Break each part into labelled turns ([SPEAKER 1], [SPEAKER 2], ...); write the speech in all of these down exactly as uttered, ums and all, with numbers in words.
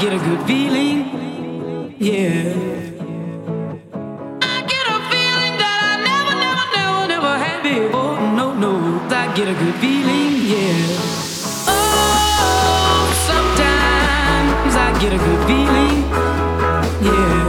[SPEAKER 1] get a good feeling, yeah. I get a feeling that I never, never, never, never had before. No, no, I get a good feeling, yeah. Oh, sometimes I get a good feeling, yeah.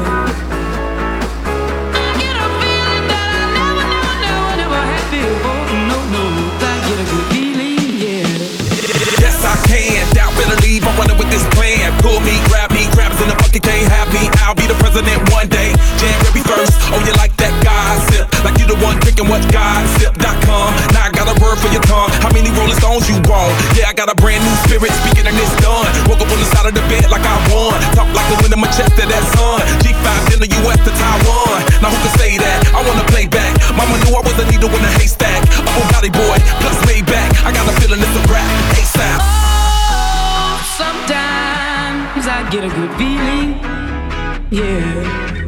[SPEAKER 1] I get a feeling that I never, never, never, never had before. No, no, I get a good feeling, yeah.
[SPEAKER 2] Yes, I can. Doubt better leave. I'm running with this plan. Pull me, grab me, crabs in the bucket can't have me. I'll be the president one day. January first. Oh, you like that gossip? Like you the one drinking what gossip dot com. Now I got a word for your tongue. How many Rolling Stones you want? Yeah, I got a brand new spirit speaking and it's done. Woke up on the side of the bed like I won. Talk like the wind in my chest to that sun. G five in the U S to Taiwan. Now who can say that? I wanna play back. Mama knew I was a needle in a haystack. Up on Body Boy, plus Maybach. I got a feeling it's a rap. ASAP.
[SPEAKER 1] Oh, sometimes I get a good feeling, yeah.